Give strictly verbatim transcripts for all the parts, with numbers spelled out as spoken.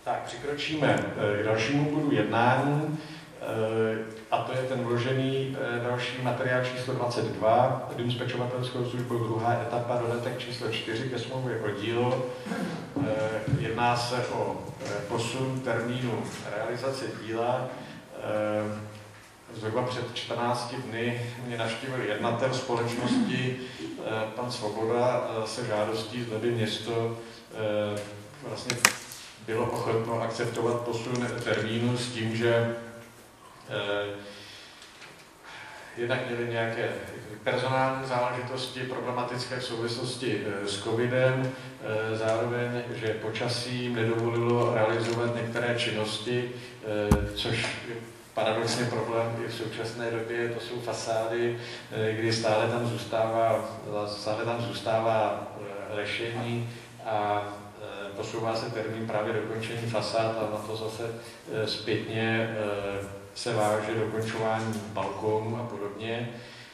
Tak, přikročíme k dalšímu bodu jednání, a to je ten vložený další materiál číslo dvacet dva, dům s pečovatelskou službou, druhá etapa, dodatek číslo čtyři ke smlouvě o dílo. Jedná se o posun termínu realizace díla. Zhruba před čtrnácti dny mě navštívil jednatel společnosti, pan Svoboda, se žádostí, zda by město vlastně bylo ochotno akceptovat posun termínu s tím, že jednak měli nějaké personální záležitosti, problematické v souvislosti s covidem, zároveň, že počasí jim nedovolilo realizovat některé činnosti, což je paradoxně problém i v současné době, to jsou fasády, kdy stále tam zůstává, stále tam zůstává lešení a posouvá se termín právě dokončení fasád a na to zase zpětně se váže dokončování balkónů a podobně.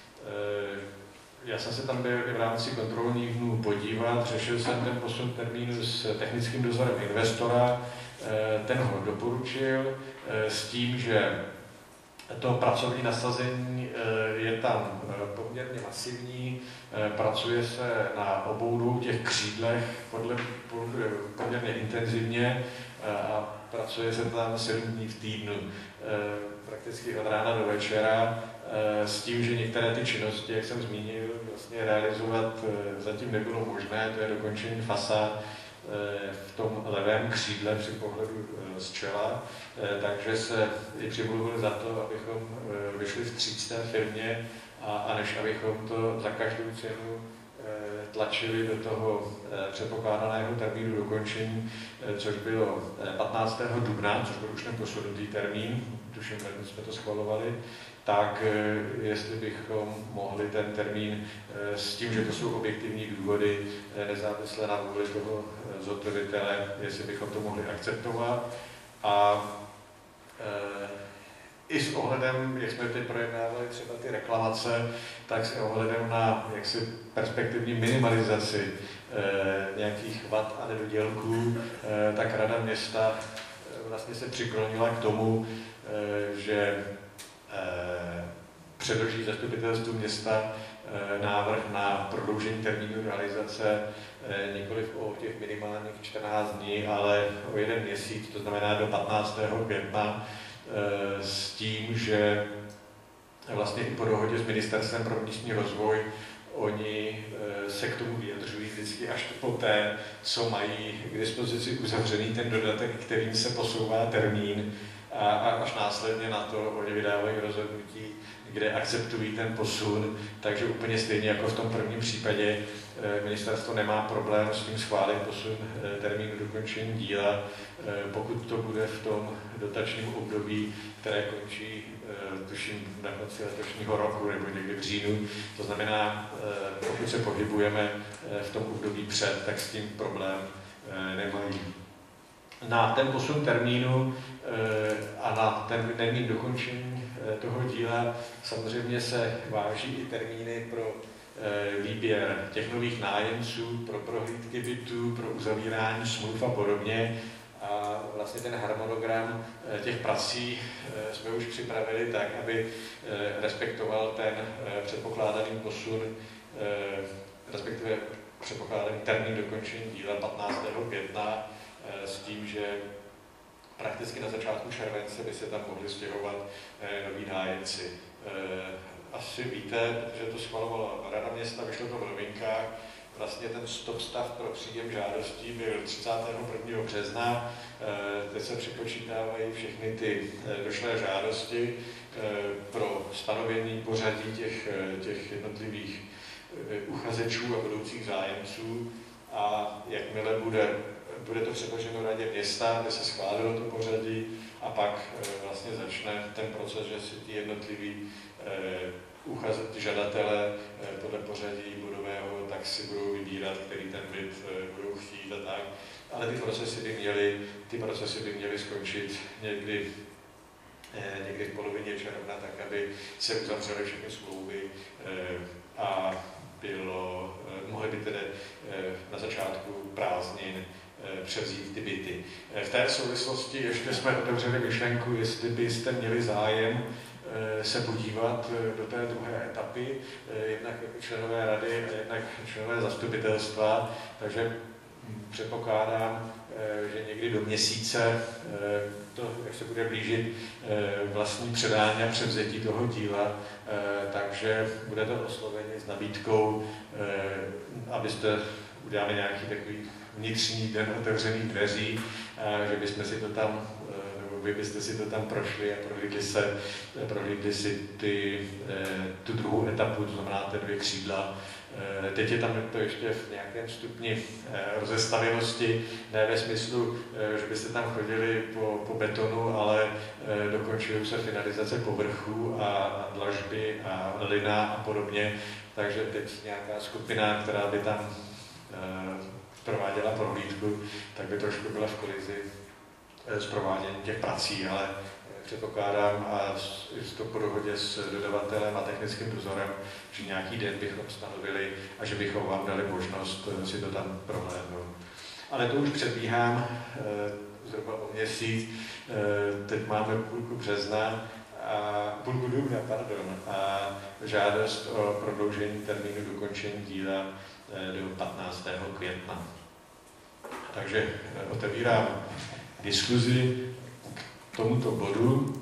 Já jsem se tam byl i v rámci kontrolních dnů podívat, řešil jsem ten posun termínu s technickým dozorem investora, ten ho doporučil s tím, že to pracovní nasazení je tam poměrně masivní, pracuje se na obou dvou těch křídlech podle, poměrně intenzivně a pracuje se tam sedm dní v týdnu, prakticky od rána do večera, s tím, že některé ty činnosti, jak jsem zmínil, vlastně realizovat zatím nebylo možné, to je dokončení fasád v tom levém křídle při pohledu z čela, takže se i přimluvili za to, abychom vyšli vstříc té firmě a, a než abychom to za každou cenu tlačili do toho předpokládaného termínu dokončení, což bylo patnáctého dubna, což byl už ten posunutý termín, tuším, že jsme to schvalovali, tak jestli bychom mohli ten termín s tím, že to jsou objektivní důvody, nezávisle na vůli toho zhotovitele, jestli bychom to mohli akceptovat. A e, i s ohledem, jak jsme teď projednávali třeba ty reklamace, tak s ohledem na jaksi perspektivní minimalizaci e, nějakých vad a nedodělků, e, tak Rada města e, vlastně se přiklonila k tomu, e, že předloží zastupitelstvu města návrh na prodloužení termínu realizace nikoliv o těch minimálních čtrnáct dní, ale o jeden měsíc, to znamená do patnáctého května, s tím, že vlastně i po dohodě s Ministerstvem pro místní rozvoj oni se k tomu vyjadřují vždycky až poté, co mají k dispozici uzavřený ten dodatek, kterým se posouvá termín, a až následně na to oni vydávají rozhodnutí, kde akceptují ten posun, takže úplně stejně jako v tom prvním případě ministerstvo nemá problém s tím schválit posun termínu dokončení díla, pokud to bude v tom dotačním období, které končí, tuším, na konci letošního roku nebo někdy v říjnu. To znamená, pokud se pohybujeme v tom období před, tak s tím problém nemají. Na ten posun termínu a na ten termín dokončení toho díla samozřejmě se váží i termíny pro výběr těch nových nájemců, pro prohlídky bytů, pro uzavírání smluv a podobně. A vlastně ten harmonogram těch prací jsme už připravili tak, aby respektoval ten předpokládaný posun, respektive předpokládaný termín dokončení díla patnáctého května, s tím, že prakticky na začátku července by se tam mohli stěhovat noví nájemci. Asi víte, že to schvalovala Rada města, vyšlo to v novinkách. Vlastně ten stop stav pro příjem žádostí byl třicátého prvního března. Teď se připočítávají všechny ty došlé žádosti pro stanovení pořadí těch, těch jednotlivých uchazečů a budoucích zájemců. A jakmile bude Bude to předloženo Radě města, aby se schválilo to pořadí a pak vlastně začne ten proces, že si ty jednotliví uchazet, žadatelé podle pořadí bodového, tak si budou vybírat, který ten byt budou chtít a tak. Ale ty procesy by měly, ty procesy by měly skončit někdy, někdy v polovině června, tak aby se uzavřely všechny smlouvy a bylo, mohly by tedy na začátku prázdnin převzít ty byty. V té souvislosti ještě jsme otevřeli myšlenku, jestli byste měli zájem se podívat do té druhé etapy, jednak členové rady a jednak členové zastupitelstva, takže předpokládám, že někdy do měsíce, to, jak se bude blížit vlastní předání a převzetí toho díla, takže budete osloveni s nabídkou, abyste udělali nějaký takový vnitřní den otevřených dveří, že bychom si to tam, nebo vy byste si to tam prošli a prohlídli, se, prohlídli si ty, tu druhou etapu, to znamená ty dvě křídla. Teď je tam to ještě v nějakém stupni rozestavěnosti, ne ve smyslu, že byste tam chodili po, po betonu, ale dokončují se finalizace povrchů a dlažby a lina a podobně. Takže teď nějaká skupina, která by tam prováděla prohlídku, tak by trošku byla v kolizi s prováděním těch prací, ale předpokládám a to po dohodě s dodavatelem a technickým dozorem, že nějaký den bychom stanovili a že bychom vám dali možnost si to tam prohlédnout. Ale to už předbíhám zhruba o měsíc, teď máme půlku března, a půlku dubna, pardon, a žádost o prodloužení termínu dokončení díla do patnáctého května. Takže otevírám diskuzi k tomuto bodu.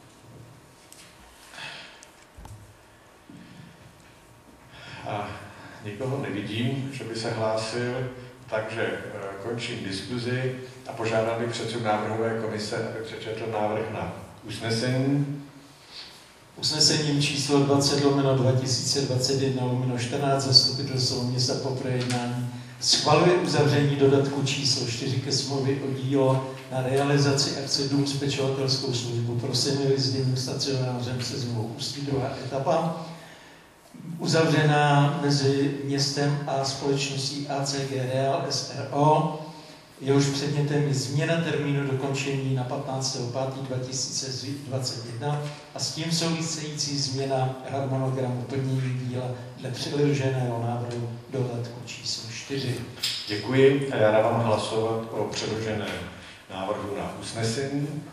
A nikoho nevidím, že by se hlásil, takže končím diskuzi a požádal bych předsedu návrhové komise, aby přečetl návrh na usnesení. Usnesením číslo dvacet lomeno dva tisíce dvacet jedna lomeno čtrnáct zastupitelstvo města po projednání schvaluje uzavření dodatku číslo čtyři ke smlouvě o dílo na realizaci akce Dům s pečovatelskou službu pro seniory s denním stacionářem se znovu Ústí, druhá etapa, uzavřená mezi městem a společností A C G Real S R O, jehož předmětem je změna termínu dokončení na patnáctého pátého dva tisíce dvacet jedna a s tím související změna harmonogramu plnění díla dle předloženého návrhu dodatku číslo čtyři. Děkuji a já dávám hlasovat o předloženém návrhu na usnesení.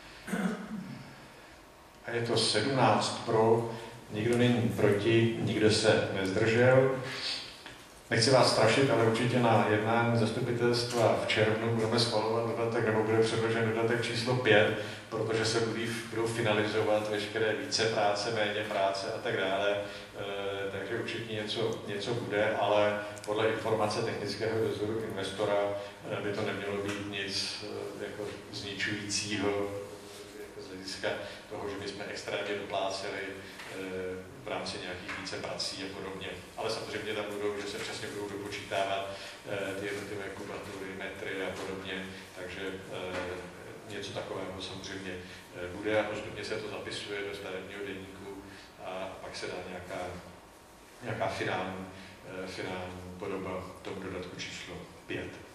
A je to sedmnáct pro, nikdo není proti, nikdo se nezdržel. Nechci vás strašit, ale určitě na jednání zastupitelstva v červnu budeme schvalovat dodatek, nebo bude předložen dodatek číslo pět, protože se budou finalizovat veškeré více práce, méně práce a tak dále. E, takže určitě něco, něco bude, ale podle informace technického dozoru investora e, by to nemělo být nic e, jako zničujícího jako z hlediska toho, že bychom extrémně dopláceli e, v rámci nějakých více prací a podobně. Ale samozřejmě tam budou, že se přesně budou dopočítávat e, ty jednotlivé kubatury, metry a podobně, takže e, něco takového samozřejmě e, bude a postupně se to zapisuje do stavebního deníku a pak se dá nějaká, nějaká finální, e, finální podoba tomu dodatku číslo pět.